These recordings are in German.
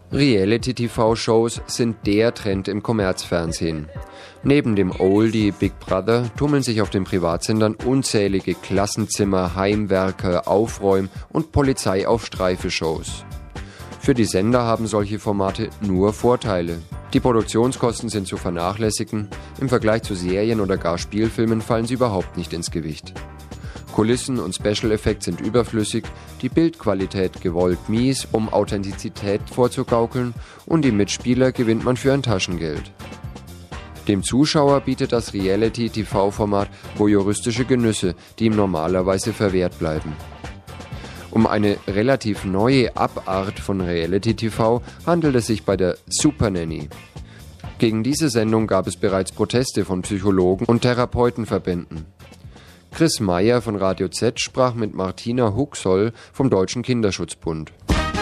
Reality-TV-Shows sind der Trend im Kommerzfernsehen. Neben dem Oldie Big Brother tummeln sich auf den Privatsendern unzählige Klassenzimmer-, Heimwerker-, Aufräum- und Polizei-auf-Streife-Shows. Für die Sender haben solche Formate nur Vorteile. Die Produktionskosten sind zu vernachlässigen, im Vergleich zu Serien oder gar Spielfilmen fallen sie überhaupt nicht ins Gewicht. Kulissen und Special Effects sind überflüssig, die Bildqualität gewollt mies, um Authentizität vorzugaukeln, und die Mitspieler gewinnt man für ein Taschengeld. Dem Zuschauer bietet das Reality-TV-Format voyeuristische Genüsse, die ihm normalerweise verwehrt bleiben. Um eine relativ neue Abart von Reality-TV handelt es sich bei der Super Nanny. Gegen diese Sendung gab es bereits Proteste von Psychologen und Therapeutenverbänden. Chris Meyer von Radio Z sprach mit Martina Huxoll vom Deutschen Kinderschutzbund.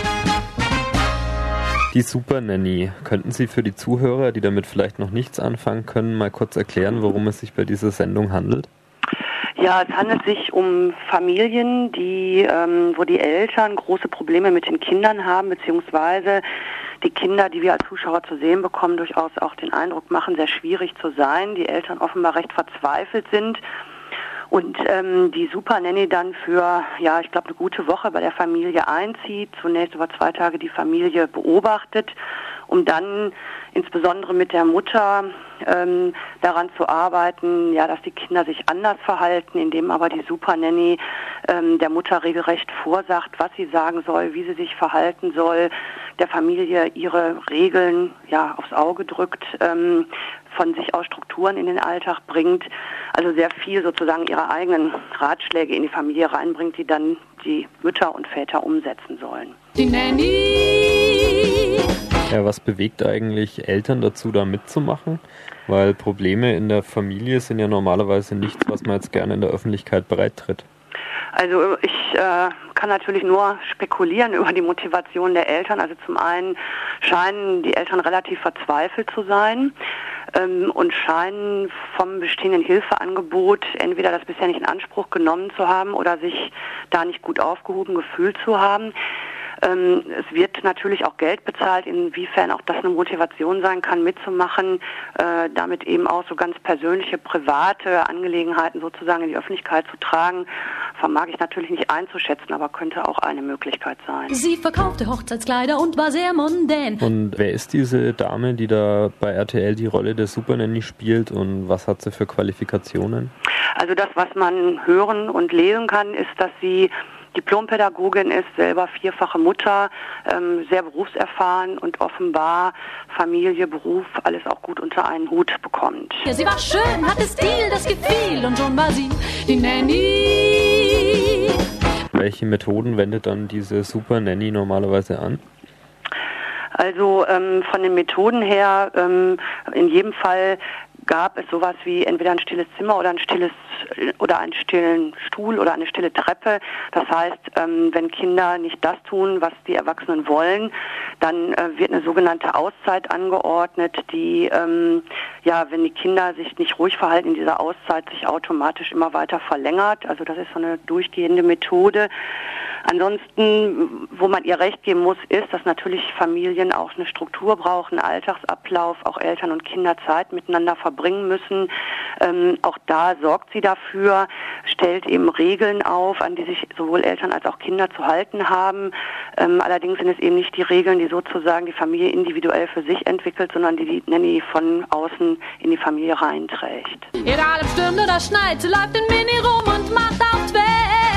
Die Super Nanny. Könnten Sie für die Zuhörer, die damit vielleicht noch nichts anfangen können, mal kurz erklären, worum es sich bei dieser Sendung handelt? Ja, es handelt sich um Familien, wo die Eltern große Probleme mit den Kindern haben, beziehungsweise die Kinder, die wir als Zuschauer zu sehen bekommen, durchaus auch den Eindruck machen, sehr schwierig zu sein. Die Eltern offenbar recht verzweifelt sind. Und die Super Nanny dann für, ich glaube, eine gute Woche bei der Familie einzieht, zunächst über 2 Tage die Familie beobachtet, um dann insbesondere mit der Mutter daran zu arbeiten, dass die Kinder sich anders verhalten, indem aber die Super Nanny der Mutter regelrecht vorsagt, was sie sagen soll, wie sie sich verhalten soll, der Familie ihre Regeln aufs Auge drückt, von sich aus Strukturen in den Alltag bringt, also sehr viel sozusagen ihre eigenen Ratschläge in die Familie reinbringt, die dann die Mütter und Väter umsetzen sollen. Die Nanny. Ja, was bewegt eigentlich Eltern dazu, da mitzumachen? Weil Probleme in der Familie sind ja normalerweise nichts, was man jetzt gerne in der Öffentlichkeit bereittritt. Also ich kann natürlich nur spekulieren über die Motivation der Eltern. Also zum einen scheinen die Eltern relativ verzweifelt zu sein und scheinen vom bestehenden Hilfeangebot entweder das bisher nicht in Anspruch genommen zu haben oder sich da nicht gut aufgehoben gefühlt zu haben. Es wird natürlich auch Geld bezahlt, inwiefern auch das eine Motivation sein kann, mitzumachen, damit eben auch so ganz persönliche, private Angelegenheiten sozusagen in die Öffentlichkeit zu tragen, vermag ich natürlich nicht einzuschätzen, aber könnte auch eine Möglichkeit sein. Sie verkaufte Hochzeitskleider und war sehr mondän. Und wer ist diese Dame, die da bei RTL die Rolle der Super Nanny spielt, und was hat sie für Qualifikationen? Also das, was man hören und lesen kann, ist, dass sie Diplompädagogin ist, selber 4-fache Mutter, sehr berufserfahren und offenbar Familie, Beruf, alles auch gut unter einen Hut bekommt. Ja, sie war schön, hatte Stil, das gefiel, und schon war sie die Nanny. Welche Methoden wendet dann diese Super Nanny normalerweise an? Also von den Methoden her, in jedem Fall gab es sowas wie entweder ein stilles Zimmer oder einen stillen Stuhl oder eine stille Treppe. Das heißt, wenn Kinder nicht das tun, was die Erwachsenen wollen, dann wird eine sogenannte Auszeit angeordnet, die, wenn die Kinder sich nicht ruhig verhalten in dieser Auszeit, sich automatisch immer weiter verlängert. Also das ist so eine durchgehende Methode. Ansonsten, wo man ihr recht geben muss, ist, dass natürlich Familien auch eine Struktur brauchen, einen Alltagsablauf, auch Eltern und Kinder Zeit miteinander verbringen müssen. Auch da sorgt sie dafür, stellt eben Regeln auf, an die sich sowohl Eltern als auch Kinder zu halten haben. Allerdings sind es eben nicht die Regeln, die sozusagen die Familie individuell für sich entwickelt, sondern die Nanny von außen in die Familie reinträgt. Egal ob stürmt oder schneit, sie läuft in Mini rum und macht auf Twer.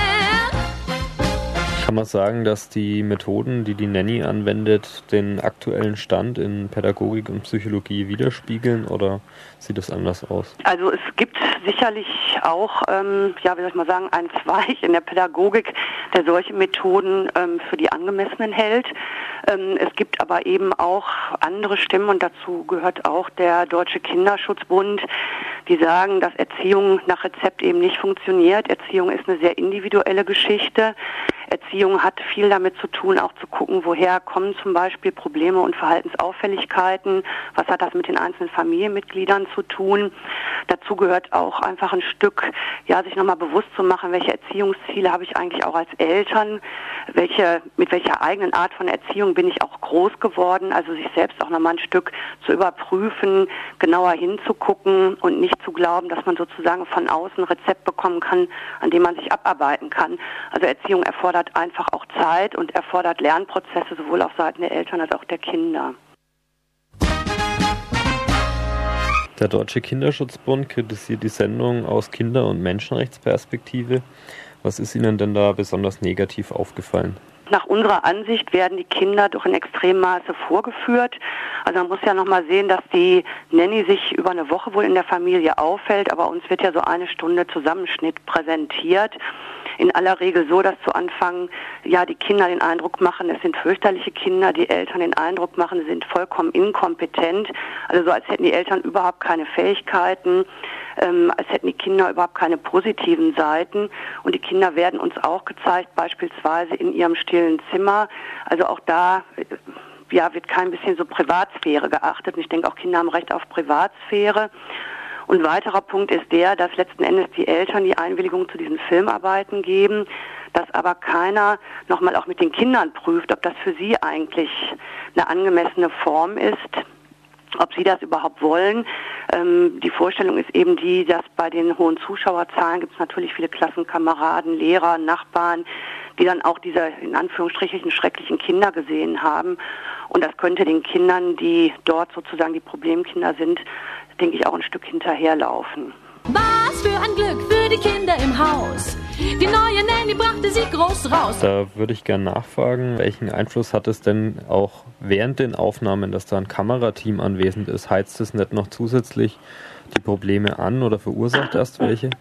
Kann man sagen, dass die Methoden, die die Nanny anwendet, den aktuellen Stand in Pädagogik und Psychologie widerspiegeln, oder sieht das anders aus? Also es gibt sicherlich auch, einen Zweig in der Pädagogik, der solche Methoden für die angemessenen hält. Es gibt aber eben auch andere Stimmen, und dazu gehört auch der Deutsche Kinderschutzbund, die sagen, dass Erziehung nach Rezept eben nicht funktioniert. Erziehung ist eine sehr individuelle Geschichte. Erziehung hat viel damit zu tun, auch zu gucken, woher kommen zum Beispiel Probleme und Verhaltensauffälligkeiten, was hat das mit den einzelnen Familienmitgliedern zu tun. Dazu gehört auch einfach ein Stück, ja, sich nochmal bewusst zu machen, welche Erziehungsziele habe ich eigentlich auch als Eltern, mit welcher eigenen Art von Erziehung bin ich auch groß geworden, also sich selbst auch nochmal ein Stück zu überprüfen, genauer hinzugucken und nicht zu glauben, dass man sozusagen von außen ein Rezept bekommen kann, an dem man sich abarbeiten kann. Also Erziehung erfordert einfach auch Zeit und erfordert Lernprozesse, sowohl auf Seiten der Eltern als auch der Kinder. Der Deutsche Kinderschutzbund kritisiert die Sendung aus Kinder- und Menschenrechtsperspektive. Was ist Ihnen denn da besonders negativ aufgefallen? Nach unserer Ansicht werden die Kinder doch in extremem Maße vorgeführt. Also man muss ja nochmal sehen, dass die Nanny sich über eine Woche wohl in der Familie aufhält, aber uns wird ja so eine Stunde Zusammenschnitt präsentiert. In aller Regel so, dass zu Anfang ja die Kinder den Eindruck machen, es sind fürchterliche Kinder, die Eltern den Eindruck machen, sie sind vollkommen inkompetent, also so als hätten die Eltern überhaupt keine Fähigkeiten, als hätten die Kinder überhaupt keine positiven Seiten und die Kinder werden uns auch gezeigt, beispielsweise in ihrem stillen Zimmer, also auch da ja, wird kein bisschen so Privatsphäre geachtet und ich denke auch Kinder haben Recht auf Privatsphäre. Und ein weiterer Punkt ist der, dass letzten Endes die Eltern die Einwilligung zu diesen Filmarbeiten geben, dass aber keiner nochmal auch mit den Kindern prüft, ob das für sie eigentlich eine angemessene Form ist, ob sie das überhaupt wollen. Die Vorstellung ist eben die, dass bei den hohen Zuschauerzahlen gibt es natürlich viele Klassenkameraden, Lehrer, Nachbarn, die dann auch diese in Anführungsstrichen schrecklichen Kinder gesehen haben. Und das könnte den Kindern, die dort sozusagen die Problemkinder sind, denke ich, auch ein Stück hinterherlaufen. Was für ein Glück für die Kinder im Haus. Die neue Nanny brachte sie groß raus. Da würde ich gerne nachfragen, welchen Einfluss hat es denn auch während den Aufnahmen, dass da ein Kamerateam anwesend ist? Heizt es nicht noch zusätzlich die Probleme an oder verursacht erst welche?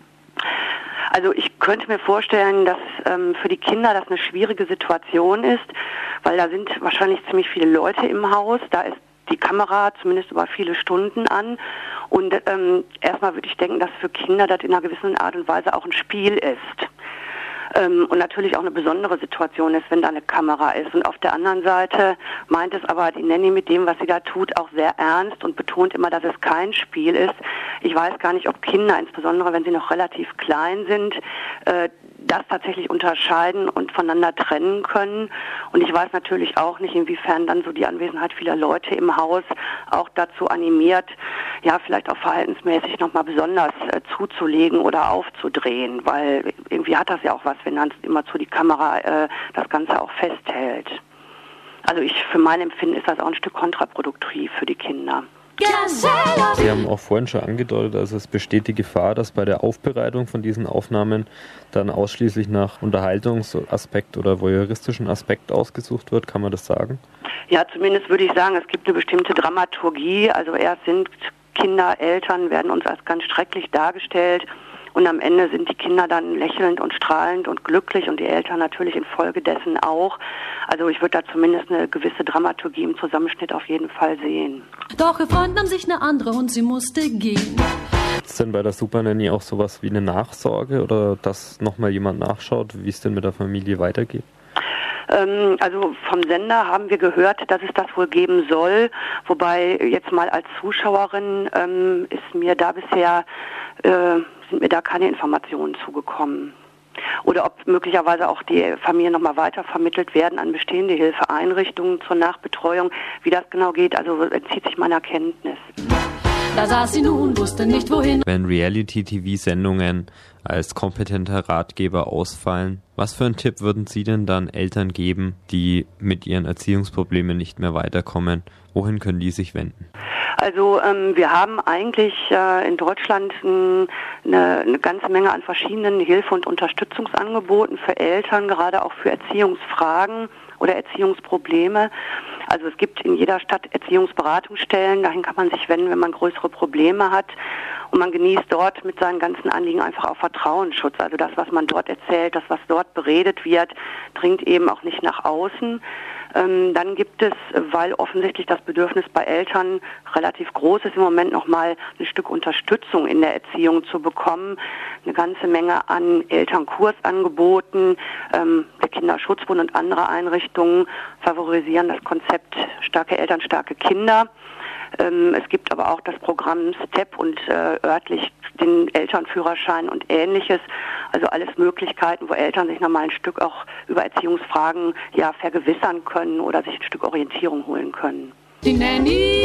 Also ich könnte mir vorstellen, dass für die Kinder das eine schwierige Situation ist, weil da sind wahrscheinlich ziemlich viele Leute im Haus, da ist die Kamera zumindest über viele Stunden an und erstmal würde ich denken, dass für Kinder das in einer gewissen Art und Weise auch ein Spiel ist. Und natürlich auch eine besondere Situation ist, wenn da eine Kamera ist. Und auf der anderen Seite meint es aber die Nanny mit dem, was sie da tut, auch sehr ernst und betont immer, dass es kein Spiel ist. Ich weiß gar nicht, ob Kinder, insbesondere wenn sie noch relativ klein sind, das tatsächlich unterscheiden und voneinander trennen können. Und ich weiß natürlich auch nicht, inwiefern dann so die Anwesenheit vieler Leute im Haus auch dazu animiert, ja, vielleicht auch verhaltensmäßig nochmal besonders zuzulegen oder aufzudrehen, weil irgendwie hat das ja auch was, wenn dann immer zu die Kamera das Ganze auch festhält. Also für mein Empfinden ist das auch ein Stück kontraproduktiv für die Kinder. Sie haben auch vorhin schon angedeutet, also es besteht die Gefahr, dass bei der Aufbereitung von diesen Aufnahmen dann ausschließlich nach Unterhaltungsaspekt oder voyeuristischen Aspekt ausgesucht wird. Kann man das sagen? Ja, zumindest würde ich sagen, es gibt eine bestimmte Dramaturgie. Also erst sind Kinder, Eltern werden uns als ganz schrecklich dargestellt und am Ende sind die Kinder dann lächelnd und strahlend und glücklich und die Eltern natürlich infolgedessen auch. Also ich würde da zumindest eine gewisse Dramaturgie im Zusammenschnitt auf jeden Fall sehen. Doch ihr Freund nahm sich eine andere und sie musste gehen. Ist denn bei der Super Nanny auch sowas wie eine Nachsorge oder dass nochmal jemand nachschaut, wie es denn mit der Familie weitergeht? Also vom Sender haben wir gehört, dass es das wohl geben soll, wobei jetzt mal als Zuschauerin ist mir da bisher sind mir da keine Informationen zugekommen. Oder ob möglicherweise auch die Familien nochmal weitervermittelt werden an bestehende Hilfeeinrichtungen zur Nachbetreuung. Wie das genau geht, also entzieht sich meiner Kenntnis. Da saß sie nun, wusste nicht wohin. Wenn Reality-TV-Sendungen als kompetenter Ratgeber ausfallen, was für einen Tipp würden Sie denn dann Eltern geben, die mit ihren Erziehungsproblemen nicht mehr weiterkommen? Wohin können die sich wenden? Also wir haben eigentlich in Deutschland eine ganze Menge an verschiedenen Hilfe- und Unterstützungsangeboten für Eltern, gerade auch für Erziehungsfragen oder Erziehungsprobleme. Also es gibt in jeder Stadt Erziehungsberatungsstellen, dahin kann man sich wenden, wenn man größere Probleme hat. Und man genießt dort mit seinen ganzen Anliegen einfach auch Vertrauensschutz. Also das, was man dort erzählt, das, was dort beredet wird, dringt eben auch nicht nach außen. Dann gibt es, weil offensichtlich das Bedürfnis bei Eltern relativ groß ist, im Moment nochmal ein Stück Unterstützung in der Erziehung zu bekommen. Eine ganze Menge an Elternkursangeboten. Der Kinderschutzbund und andere Einrichtungen favorisieren das Konzept starke Eltern, starke Kinder. Es gibt aber auch das Programm STEP und örtlich den Elternführerschein und Ähnliches. Also alles Möglichkeiten, wo Eltern sich nochmal ein Stück auch über Erziehungsfragen vergewissern können oder sich ein Stück Orientierung holen können. Die Nanny